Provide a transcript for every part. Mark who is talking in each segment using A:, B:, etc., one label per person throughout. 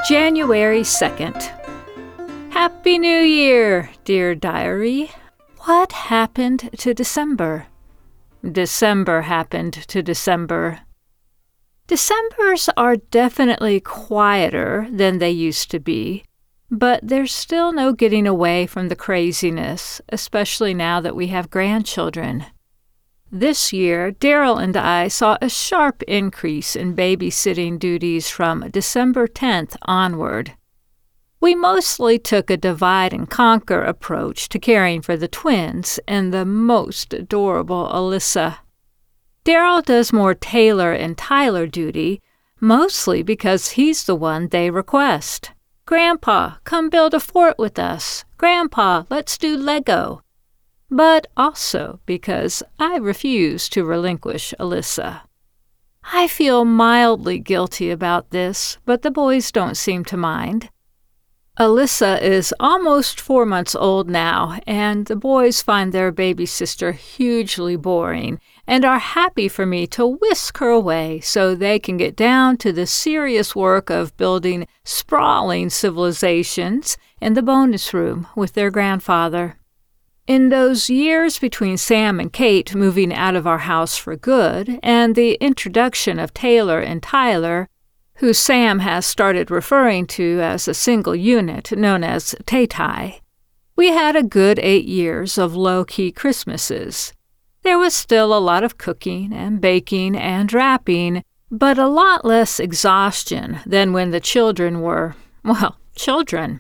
A: January 2nd. Happy New Year, dear diary. What happened to December? December happened to December. Decembers are definitely quieter than they used to be, but there's still no getting away from the craziness, especially now that we have grandchildren. This year, Daryl and I saw a sharp increase in babysitting duties from December 10th onward. We mostly took a divide-and-conquer approach to caring for the twins and the most adorable Alyssa. Daryl does more Taylor and Tyler duty, mostly because he's the one they request. "Grandpa, come build a fort with us. Grandpa, let's do Lego." But also because I refuse to relinquish Alyssa. I feel mildly guilty about this, but the boys don't seem to mind. Alyssa is almost 4 months old now, and the boys find their baby sister hugely boring and are happy for me to whisk her away so they can get down to the serious work of building sprawling civilizations in the bonus room with their grandfather. In those years between Sam and Kate moving out of our house for good and the introduction of Taylor and Tyler, who Sam has started referring to as a single unit known as Tay-Tay, we had a good 8 years of low-key Christmases. There was still a lot of cooking and baking and wrapping, but a lot less exhaustion than when the children were, children.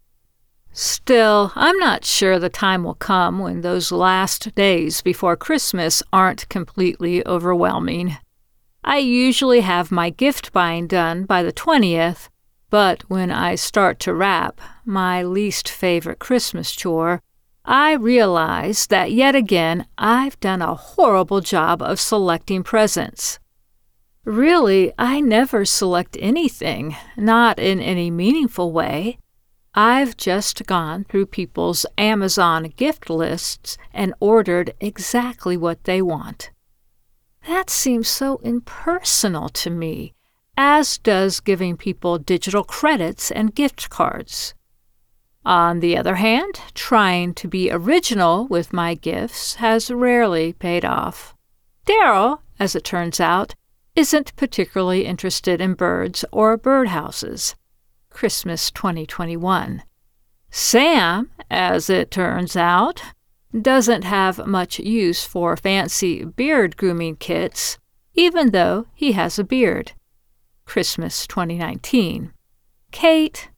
A: Still, I'm not sure the time will come when those last days before Christmas aren't completely overwhelming. I usually have my gift buying done by the 20th, but when I start to wrap, my least favorite Christmas chore, I realize that yet again I've done a horrible job of selecting presents. Really, I never select anything, not in any meaningful way. I've just gone through people's Amazon gift lists and ordered exactly what they want. That seems so impersonal to me, as does giving people digital credits and gift cards. On the other hand, trying to be original with my gifts has rarely paid off. Daryl, as it turns out, isn't particularly interested in birds or birdhouses. Christmas 2021. Sam, as it turns out, doesn't have much use for fancy beard grooming kits, even though he has a beard. Christmas 2019. Kate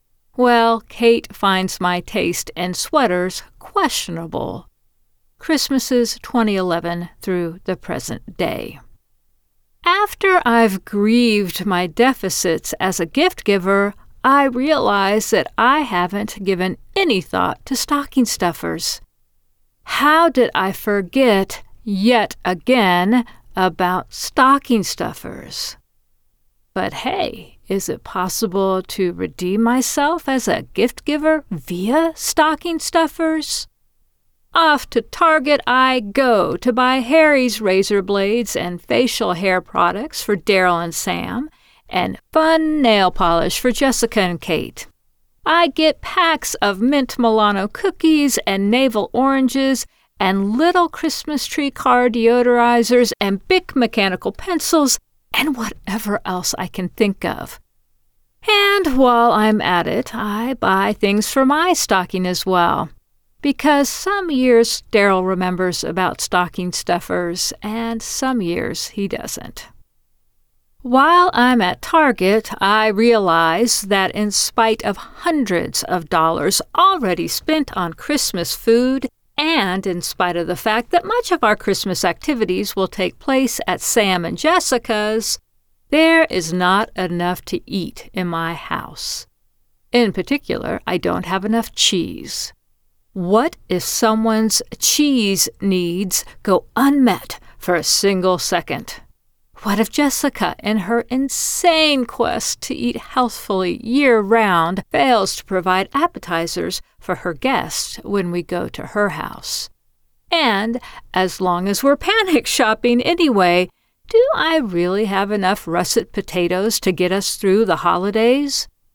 A: finds my taste in sweaters questionable. Christmases 2011 through the present day. After I've grieved my deficits as a gift giver, I realize that I haven't given any thought to stocking stuffers. How did I forget, yet again, about stocking stuffers? But hey, is it possible to redeem myself as a gift giver via stocking stuffers? Off to Target I go to buy Harry's razor blades and facial hair products for Daryl and Sam, and fun nail polish for Jessica and Kate. I get packs of mint Milano cookies and navel oranges and little Christmas tree car deodorizers and Bic mechanical pencils and whatever else I can think of. And while I'm at it, I buy things for my stocking as well, because some years Daryl remembers about stocking stuffers and some years he doesn't. While I'm at Target, I realize that in spite of hundreds of dollars already spent on Christmas food, and in spite of the fact that much of our Christmas activities will take place at Sam and Jessica's, there is not enough to eat in my house. In particular, I don't have enough cheese. What if someone's cheese needs go unmet for a single second? What if Jessica, in her insane quest to eat healthfully year-round, fails to provide appetizers for her guests when we go to her house? And as long as we're panic shopping anyway, do I really have enough russet potatoes to get us through the holidays?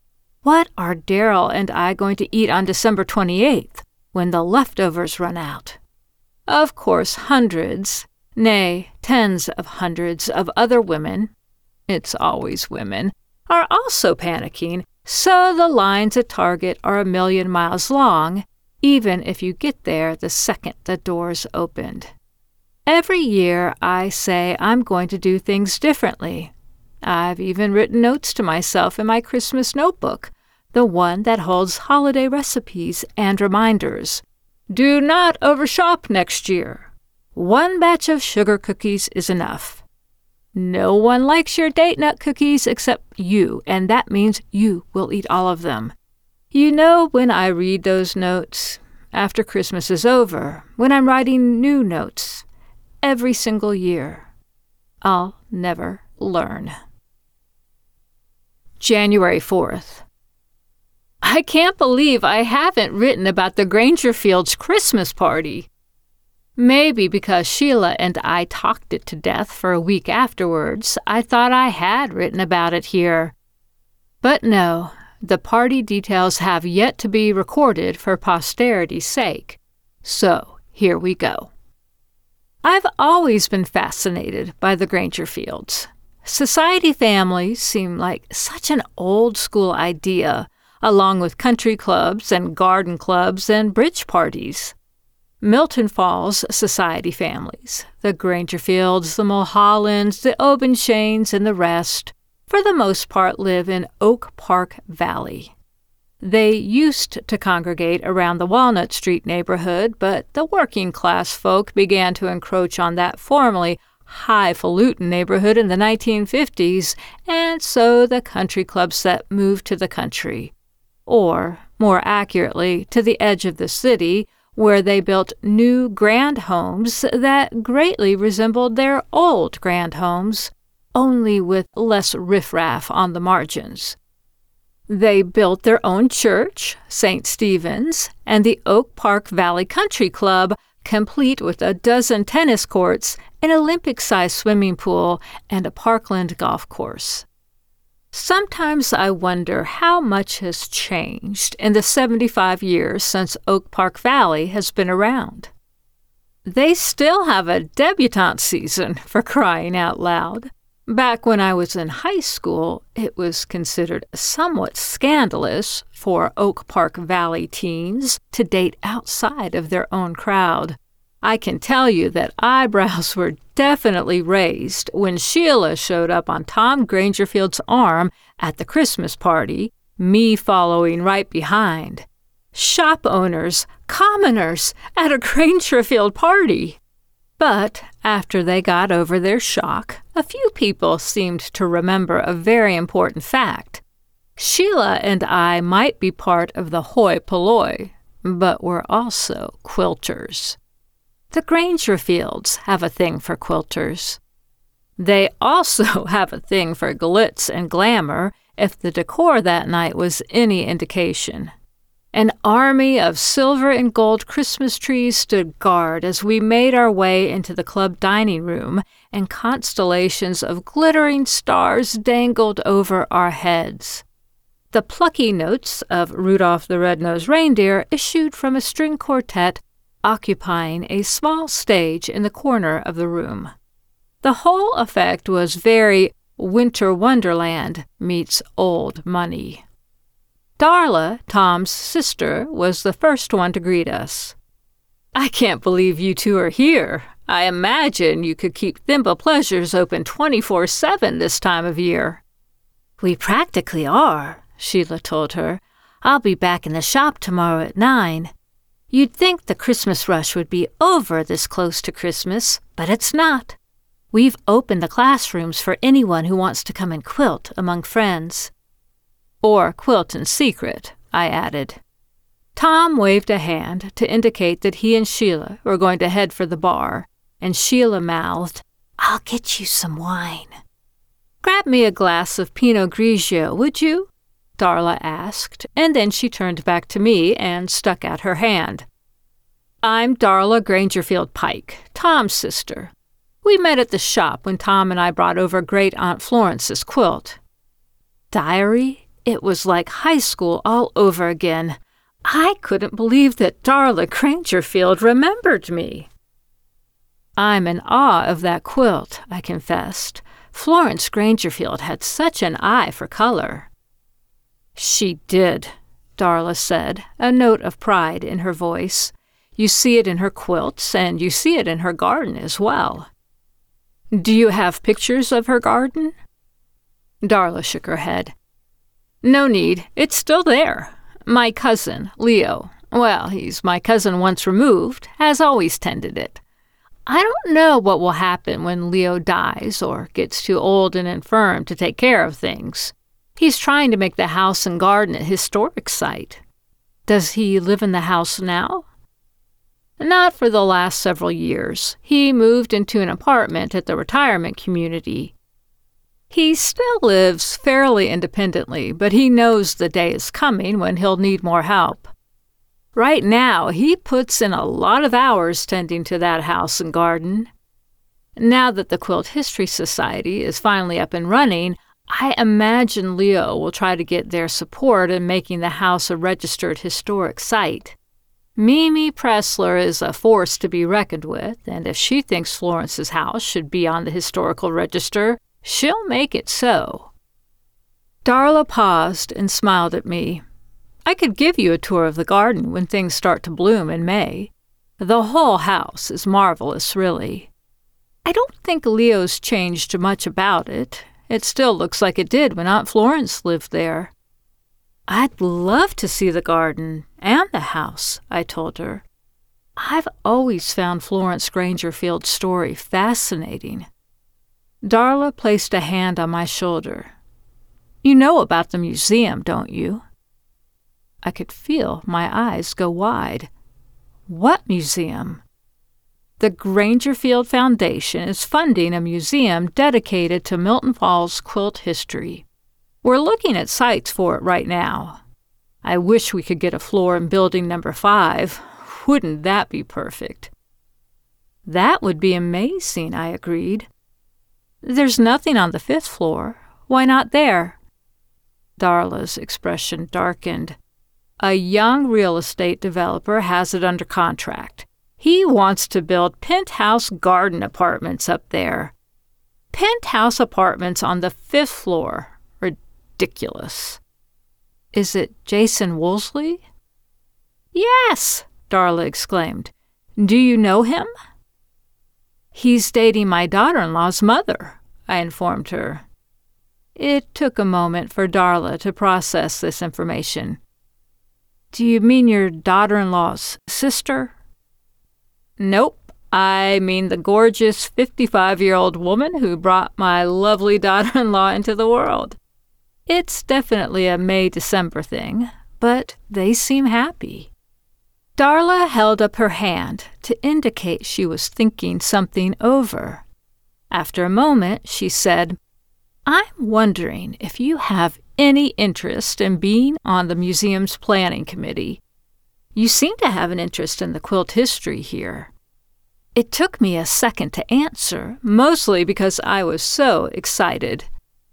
A: What are Daryl and I going to eat on December 28th when the leftovers run out? Of course, hundreds, nay, tens of hundreds of other women, it's always women, are also panicking, so the lines at Target are 1,000,000 miles long, even if you get there the second the doors opened. Every year I say I'm going to do things differently. I've even written notes to myself in my Christmas notebook, the one that holds holiday recipes and reminders. Do not overshop next year. 1 batch of sugar cookies is enough. No one likes your date nut cookies except you, and that means you will eat all of them. You know, when I read those notes, after Christmas is over, when I'm writing new notes, every single year, I'll never learn. January 4th. I can't believe I haven't written about the Grangerfields' Christmas party. Maybe because Sheila and I talked it to death for a week afterwards, I thought I had written about it here. But no, the party details have yet to be recorded for posterity's sake. So, here we go. I've always been fascinated by the Grangerfields. Society families seem like such an old-school idea, along with country clubs and garden clubs and bridge parties. Milton Falls society families, the Grangerfields, the Mulhollands, the Obenshains, and the rest, for the most part live in Oak Park Valley. They used to congregate around the Walnut Street neighborhood, but the working-class folk began to encroach on that formerly highfalutin neighborhood in the 1950s, and so the country club set moved to the country, or, more accurately, to the edge of the city, where they built new grand homes that greatly resembled their old grand homes, only with less riffraff on the margins. They built their own church, St. Stephen's, and the Oak Park Valley Country Club, complete with a dozen tennis courts, an Olympic-sized swimming pool, and a parkland golf course. Sometimes I wonder how much has changed in the 75 years since Oak Park Valley has been around. They still have a debutante season, for crying out loud. Back when I was in high school, it was considered somewhat scandalous for Oak Park Valley teens to date outside of their own crowd. I can tell you that eyebrows were definitely raised when Sheila showed up on Tom Grangerfield's arm at the Christmas party, me following right behind. Shop owners, commoners, at a Grangerfield party. But after they got over their shock, a few people seemed to remember a very important fact. Sheila and I might be part of the hoi polloi, but we're also quilters. The Grangerfields have a thing for quilters. They also have a thing for glitz and glamour, if the decor that night was any indication. An army of silver and gold Christmas trees stood guard as we made our way into the club dining room, and constellations of glittering stars dangled over our heads. The plucky notes of Rudolph the Red-Nosed Reindeer issued from a string quartet occupying a small stage in the corner of the room. The whole effect was very Winter Wonderland meets Old Money. Darla, Tom's sister, was the first one to greet us. "I can't believe you two are here. I imagine you could keep Thimble Pleasures open 24/7 this time of year." "We practically are," Sheila told her. "I'll be back in the shop tomorrow at 9. You'd think the Christmas rush would be over this close to Christmas, but it's not. We've opened the classrooms for anyone who wants to come and quilt among friends." "Or quilt in secret," I added. Tom waved a hand to indicate that he and Sheila were going to head for the bar, and Sheila mouthed, "I'll get you some wine." "Grab me a glass of Pinot Grigio, would you?" Darla asked, and then she turned back to me and stuck out her hand. "I'm Darla Grangerfield Pike, Tom's sister. We met at the shop when Tom and I brought over Great Aunt Florence's quilt." "Diary, It was like high school all over again. I couldn't believe that Darla Grangerfield remembered me. I'm in awe of that quilt, I confessed. Florence Grangerfield had such an eye for color. She did, Darla said, a note of pride in her voice. You see it in her quilts, and you see it in her garden as well. Do you have pictures of her garden? Darla shook her head. No need, it's still there. My cousin, Leo, well, he's my cousin once removed, has always tended it. I don't know what will happen when Leo dies or gets too old and infirm to take care of things. He's trying to make the house and garden a historic site. Does he live in the house now? Not for the last several years. He moved into an apartment at the retirement community. He still lives fairly independently, but he knows the day is coming when he'll need more help. Right now, he puts in a lot of hours tending to that house and garden. Now that the Quilt History Society is finally up and running, I imagine Leo will try to get their support in making the house a registered historic site. Mimi Pressler is a force to be reckoned with, and if she thinks Florence's house should be on the historical register, she'll make it so. Darla paused and smiled at me. I could give you a tour of the garden when things start to bloom in May. The whole house is marvelous, really. I don't think Leo's changed much about it. It still looks like it did when Aunt Florence lived there. I'd love to see the garden and the house, I told her. I've always found Florence Grangerfield's story fascinating. Darla placed a hand on my shoulder. You know about the museum, don't you? I could feel my eyes go wide. What museum? The Grangerfield Foundation is funding a museum dedicated to Milton Falls quilt history. We're looking at sites for it right now. I wish we could get a floor in building number 5. Wouldn't that be perfect? That would be amazing, I agreed. There's nothing on the 5th floor. Why not there? Darla's expression darkened. A young real estate developer has it under contract. He wants to build penthouse garden apartments up there. Penthouse apartments on the 5th floor. Ridiculous. Is it Jason Woolsey? Yes, Darla exclaimed. Do you know him? He's dating my daughter-in-law's mother, I informed her. It took a moment for Darla to process this information. Do you mean your daughter-in-law's sister? Nope. I mean the gorgeous 55-year-old woman who brought my lovely daughter-in-law into the world. It's definitely a May-December thing, but they seem happy. Darla held up her hand to indicate she was thinking something over. After a moment, she said, I'm wondering if you have any interest in being on the museum's planning committee. You seem to have an interest in the quilt history here. It took me a second to answer, mostly because I was so excited.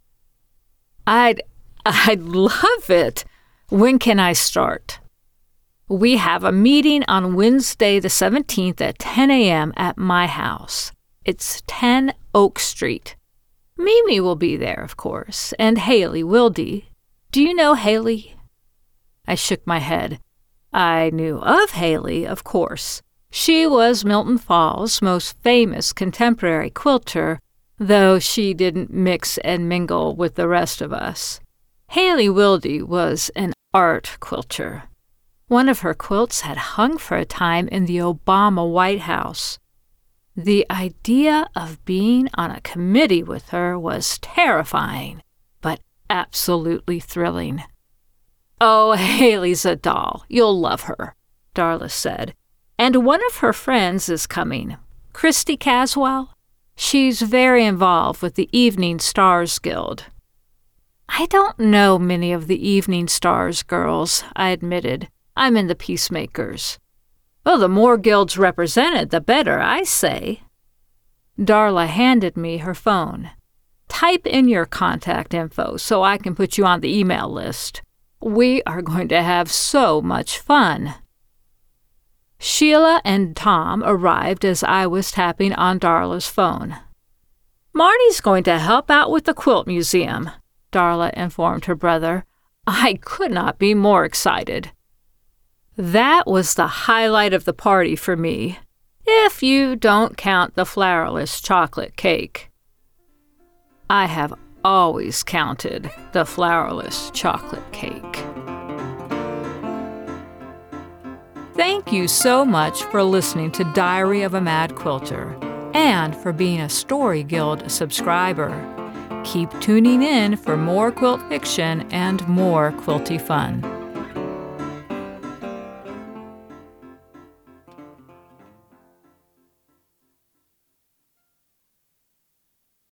A: I'd love it. When can I start? We have a meeting on Wednesday the 17th at 10 a.m. at my house. It's 10 Oak Street. Mimi will be there, of course, and Haley Wilde. Do you know Haley? I shook my head. I knew of Haley, of course. She was Milton Falls' most famous contemporary quilter, though she didn't mix and mingle with the rest of us. Haley Wilde was an art quilter. One of her quilts had hung for a time in the Obama White House. The idea of being on a committee with her was terrifying, but absolutely thrilling. Oh, Haley's a doll. You'll love her, Darla said. And one of her friends is coming, Christy Caswell. She's very involved with the Evening Stars Guild. I don't know many of the Evening Stars girls, I admitted. I'm in the Peacemakers. Well, the more guilds represented, the better, I say. Darla handed me her phone. Type in your contact info so I can put you on the email list. We are going to have so much fun. Sheila and Tom arrived as I was tapping on Darla's phone. Marnie's going to help out with the quilt museum, Darla informed her brother. I could not be more excited. That was the highlight of the party for me, if you don't count the flourless chocolate cake. I have always counted the flourless chocolate cake. Thank you so much for listening to Diary of a Mad Quilter and for being a Story Guild subscriber. Keep tuning in for more quilt fiction and more quilty fun.